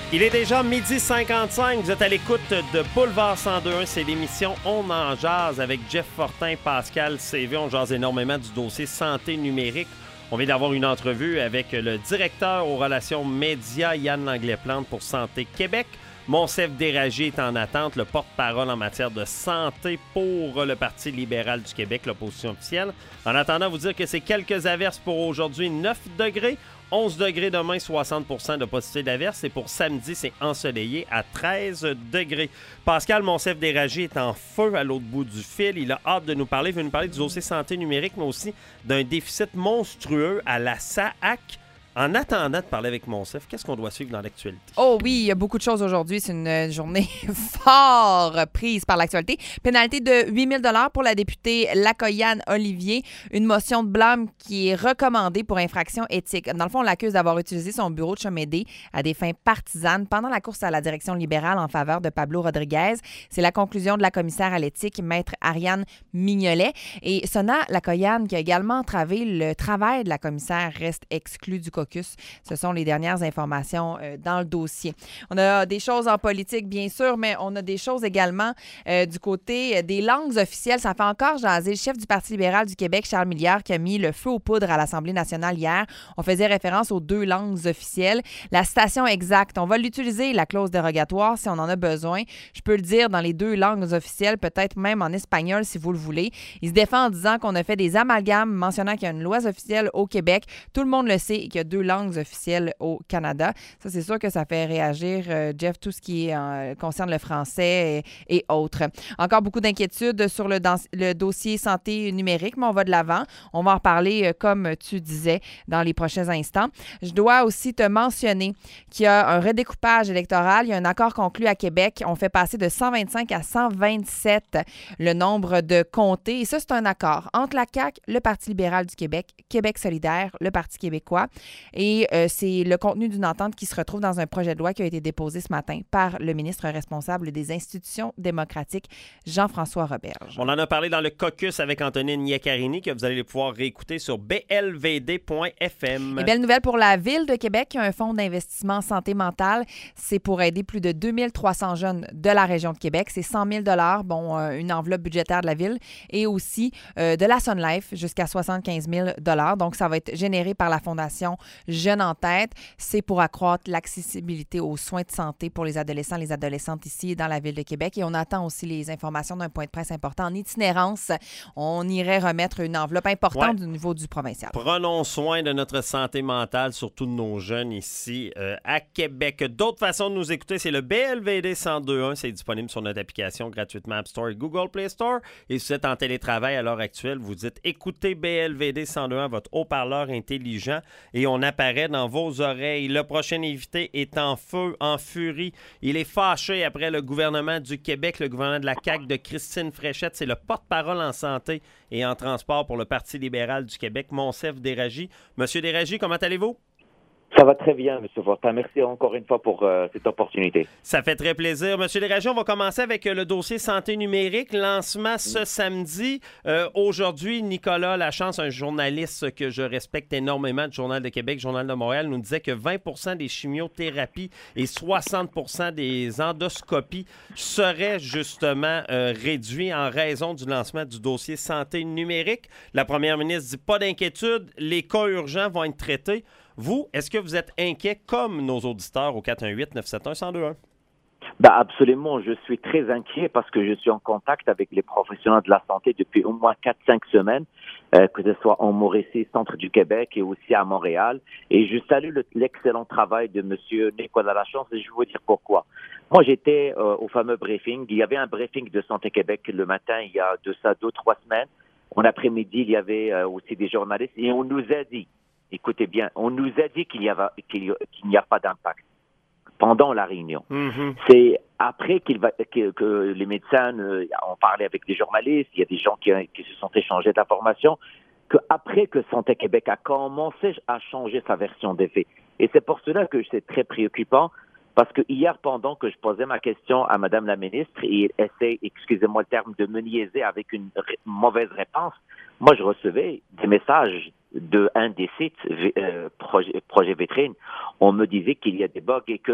Il est déjà 12h55, vous êtes à l'écoute de Boulevard 102.1, c'est l'émission On en jase avec Jeff Fortin, Pascal CV. On jase énormément du dossier santé numérique. On vient d'avoir une entrevue avec le directeur aux relations médias, Yann Langlais-Plante pour Santé Québec. Monsef Déragi est en attente, le porte-parole en matière de santé pour le Parti libéral du Québec, l'opposition officielle. En attendant, vous dire que c'est quelques averses pour aujourd'hui, 9 degrés. 11 degrés demain, 60% de possibilité d'averse. Et pour samedi, c'est ensoleillé à 13 degrés. Pascal Monsef Déragi est en feu à l'autre bout du fil. Il a hâte de nous parler. Il veut nous parler du dossier santé numérique, mais aussi d'un déficit monstrueux à la SAAC. En attendant de parler avec Monsef, qu'est-ce qu'on doit suivre dans l'actualité? Oh oui, il y a beaucoup de choses aujourd'hui. C'est une journée fort prise par l'actualité. Pénalité de 8 000 $ pour la députée Lacoyane Olivier. Une motion de blâme qui est recommandée pour infraction éthique. Dans le fond, on l'accuse d'avoir utilisé son bureau de Chomédé à des fins partisanes pendant la course à la direction libérale en faveur de Pablo Rodriguez. C'est la conclusion de la commissaire à l'éthique, maître Ariane Mignolet. Et Sona Lacoyane, qui a également entravé le travail de la commissaire, reste exclue du caucus. Ce sont les dernières informations dans le dossier. On a des choses en politique, bien sûr, mais on a des choses également du côté des langues officielles. Ça fait encore jaser. Le chef du Parti libéral du Québec, Charles Milliard, qui a mis le feu aux poudres à l'Assemblée nationale hier. On faisait référence aux 2 langues officielles. La citation exacte, on va l'utiliser, la clause dérogatoire, si on en a besoin. Je peux le dire dans les 2 langues officielles, peut-être même en espagnol, si vous le voulez. Il se défend en disant qu'on a fait des amalgames mentionnant qu'il y a une loi officielle au Québec. Tout le monde le sait qu'il y a 2 langues officielles au Canada. Ça, c'est sûr que ça fait réagir, Jeff, tout ce qui concerne le français et autres. Encore beaucoup d'inquiétudes sur le dossier santé numérique, mais on va de l'avant. On va en reparler, comme tu disais, dans les prochains instants. Je dois aussi te mentionner qu'il y a un redécoupage électoral. Il y a un accord conclu à Québec. On fait passer de 125 à 127 le nombre de comtés. Et ça, c'est un accord entre la CAQ, le Parti libéral du Québec, Québec solidaire, le Parti québécois. Et c'est le contenu d'une entente qui se retrouve dans un projet de loi qui a été déposé ce matin par le ministre responsable des institutions démocratiques, Jean-François Roberge. On en a parlé dans le caucus avec Antonine Iaccarini, que vous allez pouvoir réécouter sur blvd.fm. Et belle nouvelle pour la Ville de Québec, qui a un fonds d'investissement en santé mentale. C'est pour aider plus de 2300 jeunes de la région de Québec. C'est 100 000 $, une enveloppe budgétaire de la Ville, et aussi de la Sun Life jusqu'à 75 000 $. Donc, ça va être généré par la Fondation Jeunes en tête. C'est pour accroître l'accessibilité aux soins de santé pour les adolescents et les adolescentes ici dans la Ville de Québec. Et on attend aussi les informations d'un point de presse important en itinérance. On irait remettre une enveloppe importante au niveau du provincial. Prenons soin de notre santé mentale, surtout de nos jeunes ici à Québec. D'autres façons de nous écouter, c'est le BLVD 102.1. C'est disponible sur notre application gratuitement App Store et Google Play Store. Et si vous êtes en télétravail à l'heure actuelle, vous dites écoutez BLVD 102.1, votre haut-parleur intelligent, et on apparaît dans vos oreilles. Le prochain invité est en feu, en furie. Il est fâché après le gouvernement du Québec, le gouvernement de la CAQ de Christine Fréchette. C'est le porte-parole en santé et en transport pour le Parti libéral du Québec, Monsef Déragi. Monsieur Déragi, comment allez-vous? Ça va très bien, M. Fortin. Merci encore une fois pour cette opportunité. Ça fait très plaisir. Monsieur Déragi, on va commencer avec le dossier santé numérique. Lancement ce samedi. Aujourd'hui, Nicolas Lachance, un journaliste que je respecte énormément du Journal de Québec, Journal de Montréal, nous disait que 20 % des chimiothérapies et 60 % des endoscopies seraient justement réduits en raison du lancement du dossier santé numérique. La première ministre dit pas d'inquiétude, les cas urgents vont être traités. Vous, est-ce que vous êtes inquiet comme nos auditeurs au 418-971-1021? Ben absolument, je suis très inquiet parce que je suis en contact avec les professionnels de la santé depuis au moins 4-5 semaines, que ce soit en Mauricie, centre du Québec et aussi à Montréal. Et je salue l'excellent travail de M. Nicolas Lachance et je vais vous dire pourquoi. Moi, j'étais au fameux briefing. Il y avait un briefing de Santé Québec le matin, il y a de ça 2-3 semaines. En après-midi, il y avait aussi des journalistes et on nous a dit, écoutez bien, on nous a dit qu'il n'y a pas d'impact pendant la réunion. Mm-hmm. C'est après que les médecins ont parlé avec des journalistes, il y a des gens qui se sont échangés d'informations, qu'après que Santé Québec a commencé à changer sa version des faits. Et c'est pour cela que c'est très préoccupant, parce que hier, pendant que je posais ma question à Madame la ministre, et elle essaie, excusez-moi le terme, de me niaiser avec une mauvaise réponse, moi je recevais des messages de un des sites Projet Vitrine. On me disait qu'il y a des bugs et que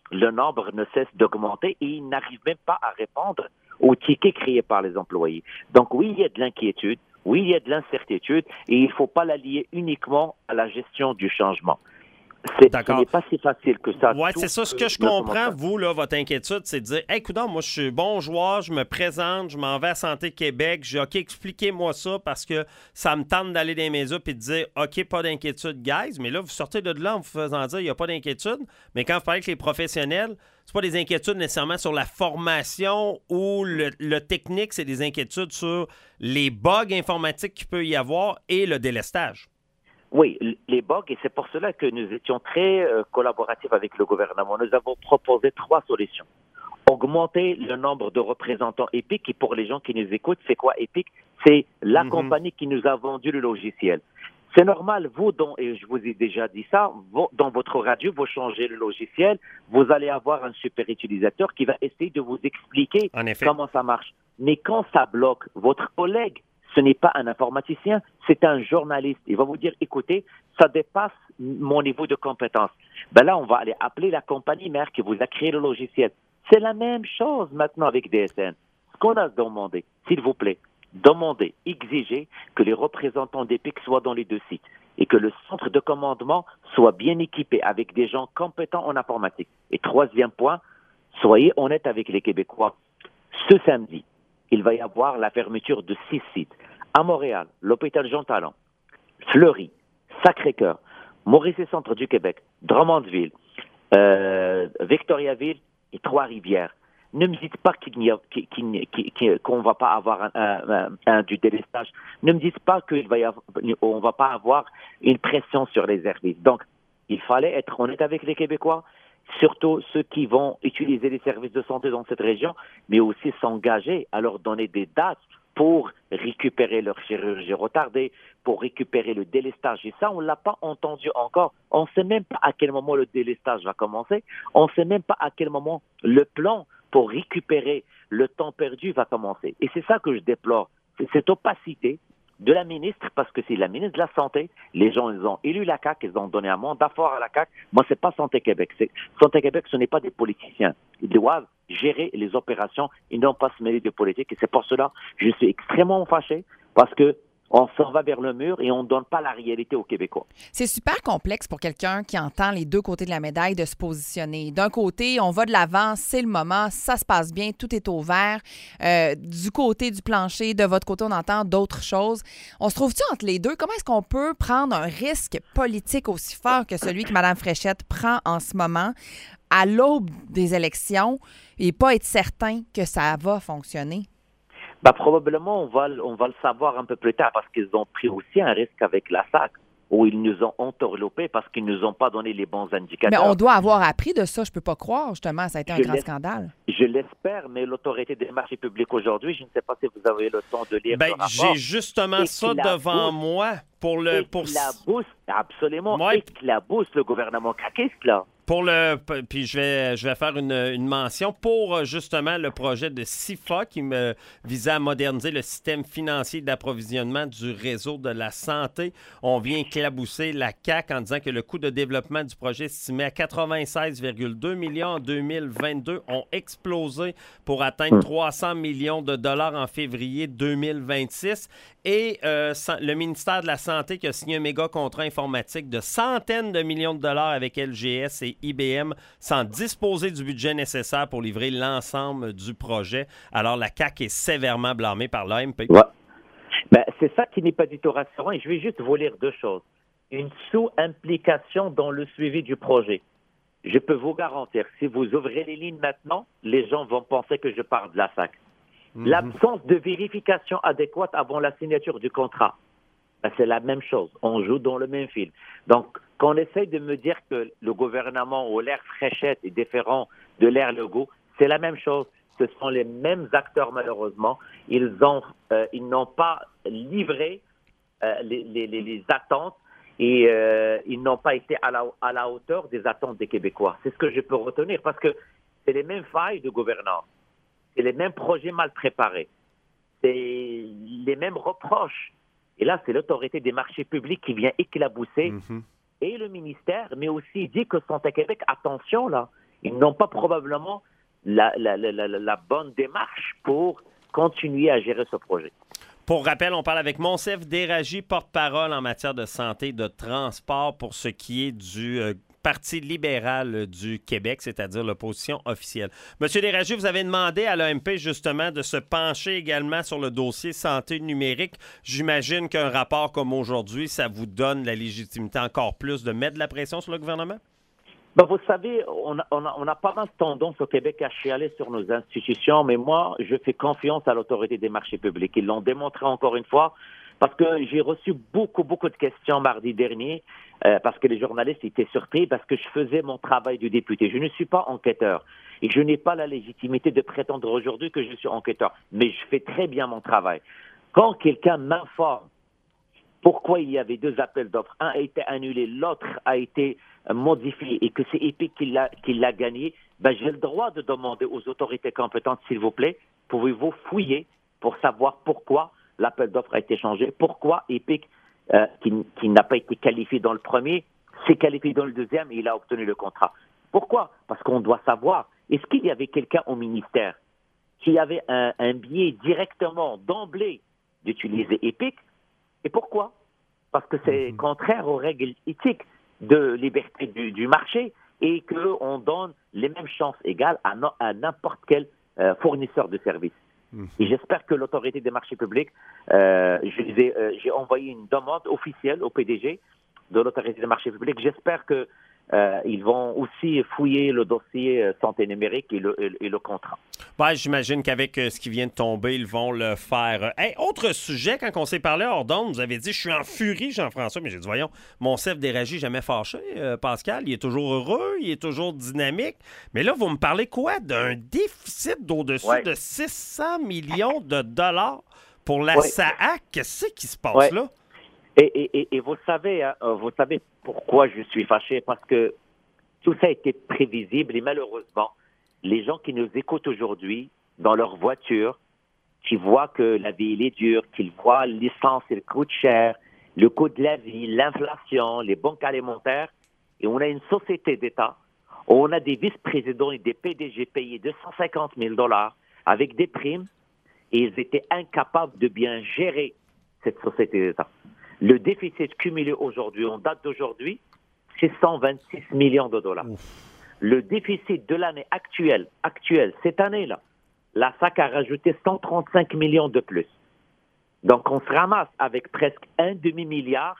le nombre ne cesse d'augmenter et ils n'arrivent même pas à répondre aux tickets créés par les employés. Donc oui, il y a de l'inquiétude, oui, il y a de l'incertitude et il ne faut pas la lier uniquement à la gestion du changement. Ce n'est pas si facile que ça. Oui, c'est ça. Ce que je comprends, vous, là, votre inquiétude, c'est de dire, hey, coudonc, moi, je suis bon joueur, je me présente, je m'en vais à Santé Québec, j'ai OK, expliquez-moi ça parce que ça me tente d'aller dans les médias et de dire, OK, pas d'inquiétude, guys. Mais là, vous sortez de là en vous faisant dire, il n'y a pas d'inquiétude. Mais quand vous parlez avec les professionnels, c'est pas des inquiétudes nécessairement sur la formation ou le technique, c'est des inquiétudes sur les bugs informatiques qu'il peut y avoir et le délestage. Oui, les bugs, et c'est pour cela que nous étions très collaboratifs avec le gouvernement. Nous avons proposé 3 solutions. Augmenter le nombre de représentants EPIC, et pour les gens qui nous écoutent, c'est quoi EPIC? C'est la compagnie qui nous a vendu le logiciel. C'est normal, et je vous ai déjà dit ça, dans votre radio, vous changez le logiciel, vous allez avoir un super utilisateur qui va essayer de vous expliquer comment ça marche. Mais quand ça bloque, votre collègue, ce n'est pas un informaticien, c'est un journaliste. Il va vous dire, écoutez, ça dépasse mon niveau de compétence. Ben là, on va aller appeler la compagnie mère qui vous a créé le logiciel. C'est la même chose maintenant avec DSN. Ce qu'on a demandé, s'il vous plaît, demandez, exigez que les représentants d'EPIC soient dans les 2 sites et que le centre de commandement soit bien équipé avec des gens compétents en informatique. Et 3e point, soyez honnête avec les Québécois. Ce samedi, il va y avoir la fermeture de 6 sites. À Montréal, l'hôpital Jean-Talon, Fleury, Sacré-Cœur, Mauricie-Centre du Québec, Drummondville, Victoriaville et Trois-Rivières. Ne me dites pas qu'on ne va pas avoir du délestage. Ne me dites pas qu'on ne va pas avoir une pression sur les services. Donc, il fallait être honnête avec les Québécois, surtout ceux qui vont utiliser les services de santé dans cette région, mais aussi s'engager à leur donner des dates pour récupérer leur chirurgie retardée, pour récupérer le délestage. Et ça, on ne l'a pas entendu encore. On ne sait même pas à quel moment le délestage va commencer. On ne sait même pas à quel moment le plan pour récupérer le temps perdu va commencer. Et c'est ça que je déplore. C'est cette opacité de la ministre, parce que c'est la ministre de la Santé. Les gens, ils ont élu la CAQ, ils ont donné un mandat fort à la CAQ. Moi, c'est pas Santé Québec. Santé Québec, ce n'est pas des politiciens. Ils doivent gérer les opérations, ils n'ont pas se mêler de politique. Et c'est pour cela que je suis extrêmement fâché, parce que on s'en va vers le mur et on ne donne pas la réalité aux Québécois. C'est super complexe pour quelqu'un qui entend les 2 côtés de la médaille de se positionner. D'un côté, on va de l'avant, c'est le moment, ça se passe bien, tout est au vert. Du côté du plancher, de votre côté, on entend d'autres choses. On se trouve-tu entre les deux? Comment est-ce qu'on peut prendre un risque politique aussi fort que celui que Mme Fréchette prend en ce moment à l'aube des élections et pas être certain que ça va fonctionner? Probablement, on va le savoir un peu plus tard parce qu'ils ont pris aussi un risque avec la SAC où ils nous ont entourloupés parce qu'ils nous ont pas donné les bons indicateurs. Mais on doit avoir appris de ça, je peux pas croire, justement. Ça a été un grand scandale. Je l'espère, mais l'Autorité des marchés publics aujourd'hui, je ne sais pas si vous avez le temps de lire le rapport. J'ai justement ça devant moi pour le... Absolument, éclabousse le gouvernement caquiste, là. Puis je vais faire une mention pour justement le projet de CIFA qui me visait à moderniser le système financier d'approvisionnement du réseau de la santé. On vient éclabousser la CAQ en disant que le coût de développement du projet estimé à 96,2 millions en 2022 ont explosé pour atteindre 300 millions de dollars en février 2026. Et le ministère de la Santé qui a signé un méga contrat informatique de centaines de millions de dollars avec LGS et IBM sans disposer du budget nécessaire pour livrer l'ensemble du projet. Alors, la CAQ est sévèrement blâmée par l'AMP. Ouais. C'est ça qui n'est pas du tout rassurant. Et je vais juste vous lire 2 choses. Une sous-implication dans le suivi du projet. Je peux vous garantir, si vous ouvrez les lignes maintenant, les gens vont penser que je parle de la SAC. L'absence de vérification adéquate avant la signature du contrat. C'est la même chose. On joue dans le même film. Donc, quand on essaye de me dire que le gouvernement ou l'ère Fréchette est différent de l'ère Legault, c'est la même chose. Ce sont les mêmes acteurs, malheureusement. Ils n'ont pas livré les attentes et ils n'ont pas été à la hauteur des attentes des Québécois. C'est ce que je peux retenir parce que c'est les mêmes failles de gouvernance. C'est les mêmes projets mal préparés. C'est les mêmes reproches. Et là, c'est l'Autorité des marchés publics qui vient éclabousser et le ministère, mais aussi dit que Santé Québec, attention là, Ils n'ont pas probablement la bonne démarche pour continuer à gérer ce projet. Pour rappel, on parle avec Monsef Déragi, porte-parole en matière de santé et de transport pour ce qui est du Parti libéral du Québec, c'est-à-dire l'opposition officielle. Monsieur Déragi, vous avez demandé à l'AMP justement de se pencher également sur le dossier santé numérique. J'imagine qu'un rapport comme aujourd'hui, ça vous donne la légitimité encore plus de mettre de la pression sur le gouvernement? Ben, vous savez, on a pas mal tendance au Québec à chialer sur nos institutions, mais moi, je fais confiance à l'Autorité des marchés publics. Ils l'ont démontré encore une fois, parce que j'ai reçu beaucoup de questions mardi dernier, parce que les journalistes étaient surpris, parce que je faisais mon travail de député. Je ne suis pas enquêteur, et je n'ai pas la légitimité de prétendre aujourd'hui que je suis enquêteur, mais je fais très bien mon travail. Quand quelqu'un m'informe pourquoi il y avait 2 appels d'offres, un a été annulé, l'autre a été modifié et que c'est Epic qui l'a gagné, ben j'ai le droit de demander aux autorités compétentes, s'il vous plaît, pouvez-vous fouiller pour savoir pourquoi l'appel d'offres a été changé, pourquoi Epic, qui n'a pas été qualifié dans le premier, s'est qualifié dans le deuxième et il a obtenu le contrat. Pourquoi? Parce qu'on doit savoir, est-ce qu'il y avait quelqu'un au ministère qui avait un biais directement d'emblée d'utiliser Epic? Et pourquoi? Parce que c'est contraire aux règles éthiques de liberté du marché et qu'on donne les mêmes chances égales à n'importe quel fournisseur de services. Et j'espère que l'Autorité des marchés publics, j'ai envoyé une demande officielle au PDG de l'Autorité des marchés publics. J'espère que ils vont aussi fouiller le dossier santé numérique et le contrat. Ben, j'imagine qu'avec ce qui vient de tomber, ils vont le faire. Hey, autre sujet, quand on s'est parlé hors d'onde, vous avez dit « Je suis en furie, Jean-François », mais j'ai dit « Voyons, Monsef Déragi jamais fâché, Pascal. Il est toujours heureux, il est toujours dynamique. » Mais là, vous me parlez quoi? D'un déficit d'au-dessus de 600 millions de dollars pour la SAAC? Qu'est-ce qui se passe là? Et vous savez pourquoi je suis fâché? Parce que tout ça a été prévisible et malheureusement, les gens qui nous écoutent aujourd'hui dans leur voiture, qui voient que la vie elle est dure, qu'ils voient l'essence elle coûte cher, le coût de la vie, l'inflation, les banques alimentaires, et on a une société d'État, on a des vice-présidents et des PDG payés 250 000 $ avec des primes, et ils étaient incapables de bien gérer cette société d'État. Le déficit cumulé aujourd'hui, en date d'aujourd'hui, c'est 126 millions de dollars. Le déficit de l'année actuelle, cette année-là, la SAC a rajouté 135 millions de plus. Donc, on se ramasse avec presque un demi-milliard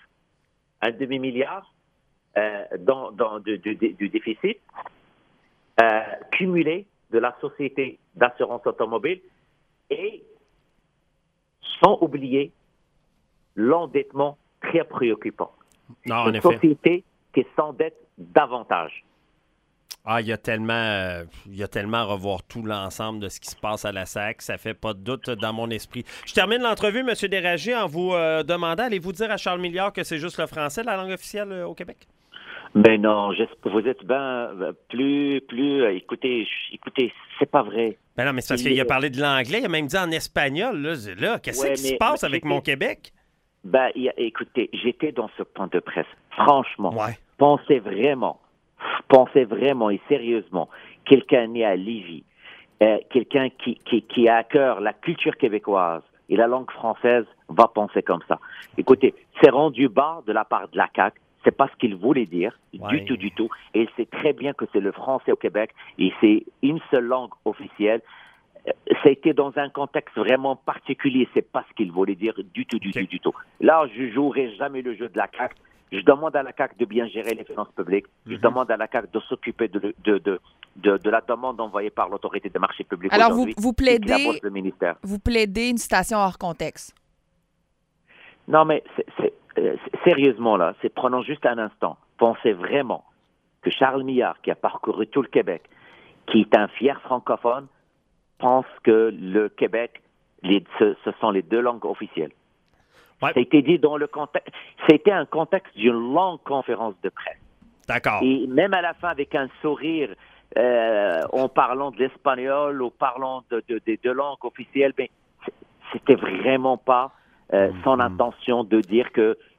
du déficit cumulé de la société d'assurance automobile et sans oublier l'endettement très préoccupant. Non, Une société qui s'endette davantage. Ah, il y a tellement à revoir tout l'ensemble de ce qui se passe à la SAC. Ça fait pas de doute dans mon esprit. Je termine l'entrevue, M. Déragi, en vous demandant, allez-vous dire à Charles Milliard que c'est juste le français, la langue officielle au Québec? Mais non, vous êtes bien plus. Écoutez, c'est pas vrai. Ben non, mais c'est parce qu'il a parlé de l'anglais, il a même dit en espagnol. Là, qu'est-ce qui se passe avec mon Québec? Ben, écoutez, j'étais dans ce point de presse. Franchement, pensez vraiment et sérieusement, quelqu'un né à Lévis, quelqu'un qui a à cœur la culture québécoise et la langue française va penser comme ça. Écoutez, c'est rendu bas de la part de la CAQ. C'est pas ce qu'il voulait dire, du tout. Et il sait très bien que c'est le français au Québec et c'est une seule langue officielle. Ça a été dans un contexte vraiment particulier. C'est pas ce qu'il voulait dire du tout. Là, je jouerai jamais le jeu de la CAQ. Je demande à la CAQ de bien gérer les finances publiques. Je demande à la CAQ de s'occuper de la demande envoyée par l'Autorité des marchés publics. Alors, aujourd'hui, vous plaidez une citation hors contexte. Non, mais sérieusement, là, prenons juste un instant. Pensez vraiment que Charles Milliard, qui a parcouru tout le Québec, qui est un fier francophone, pense que le Québec, ce sont les 2 langues officielles. Ouais. Ça a été dit dans le contexte. C'était un contexte d'une longue conférence de presse. D'accord. Et même à la fin, avec un sourire, en parlant de l'espagnol ou parlant des 2 langues officielles, ben, c'était vraiment pas son intention de dire que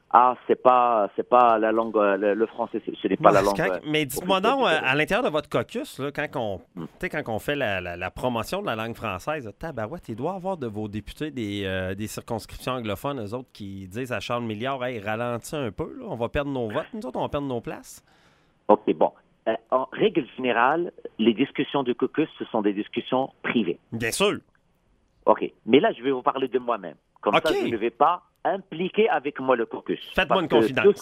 c'est pas la langue, le français, ce n'est pas la langue. Mais dites-moi donc, à l'intérieur de votre caucus, là, quand on fait la promotion de la langue française, tabarouette, il doit y avoir de vos députés des circonscriptions anglophones, eux autres, qui disent à Charles Milliard, hey, ralentis un peu, là, on va perdre nos votes, nous autres, on va perdre nos places. OK, bon. En règle générale, les discussions de caucus, ce sont des discussions privées. Bien sûr. OK. Mais là, je vais vous parler de moi-même. Comme ça, je ne vais pas impliquer avec moi le caucus. Faites-moi une confidence. Tout ce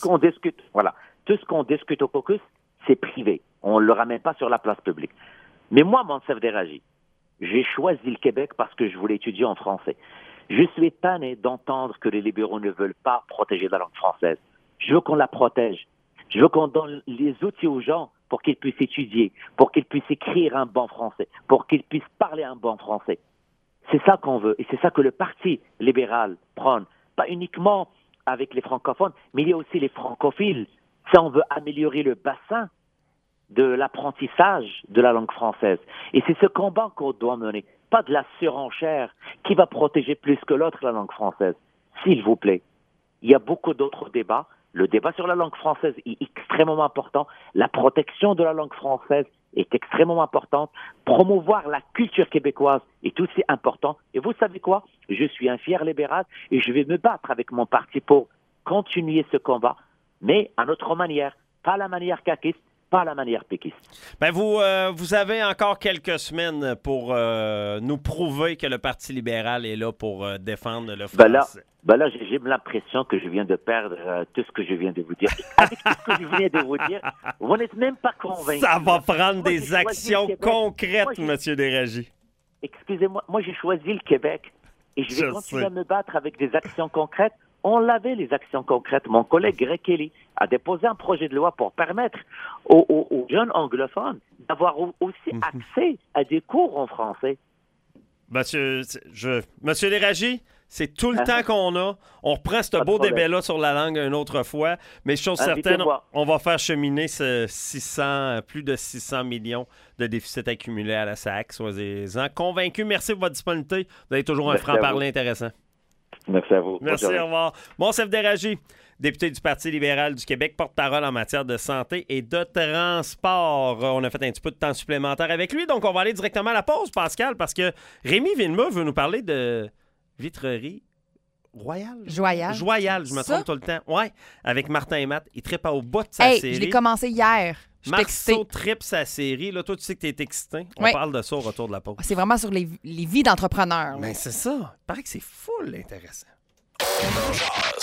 qu'on discute au caucus, c'est privé. On ne le ramène pas sur la place publique. Mais moi, Monsef Déragi, j'ai choisi le Québec parce que je voulais étudier en français. Je suis tanné d'entendre que les libéraux ne veulent pas protéger la langue française. Je veux qu'on la protège. Je veux qu'on donne les outils aux gens pour qu'ils puissent étudier, pour qu'ils puissent écrire un bon français, pour qu'ils puissent parler un bon français. C'est ça qu'on veut et c'est ça que le Parti libéral prône. Pas uniquement avec les francophones, mais il y a aussi les francophiles. Si on veut améliorer le bassin de l'apprentissage de la langue française. Et c'est ce combat qu'on doit mener, pas de la surenchère qui va protéger plus que l'autre la langue française. S'il vous plaît, il y a beaucoup d'autres débats. Le débat sur la langue française est extrêmement important. La protection de la langue française est extrêmement importante. Promouvoir la culture québécoise est aussi important. Et vous savez quoi? Je suis un fier libéral et je vais me battre avec mon parti pour continuer ce combat, mais à notre manière, pas la manière caquiste, pas la manière péquiste. Ben vous avez encore quelques semaines pour nous prouver que le Parti libéral est là pour défendre le français. Là, j'ai l'impression que je viens de perdre tout ce que je viens de vous dire. Avec tout ce que je viens de vous dire, vous n'êtes même pas convaincu. Ça va prendre des actions concrètes, M. Déragi. Excusez-moi, moi j'ai choisi le Québec et je vais continuer à me battre avec des actions concrètes. On l'avait, les actions concrètes. Mon collègue Greg Kelly a déposé un projet de loi pour permettre aux jeunes anglophones d'avoir aussi accès à des cours en français. Monsieur Déragi, c'est tout le temps qu'on a. On reprend ce beau débat-là sur la langue une autre fois, mais chose certaine, on va faire cheminer plus de 600 millions de déficit accumulés à la SAC. Soyez-en convaincus. Merci pour votre disponibilité. Vous avez toujours un franc-parler intéressant. Merci à vous. Merci, au revoir. Monsef Déragi, député du Parti libéral du Québec, porte-parole en matière de santé et de transport. On a fait un petit peu de temps supplémentaire avec lui, donc on va aller directement à la pause, Pascal, parce que Rémi Villemot veut nous parler de vitrerie royale. Joyal, je me trompe tout le temps. Ouais, avec Martin et Matt. Il trippe au bout de sa série. Je l'ai commencé hier. Marceau trippe sa série. Là, toi, tu sais que tu es excité. On parle de ça au retour de la pause. C'est vraiment sur les vies d'entrepreneurs. Mais c'est ça. Il paraît que c'est full intéressant.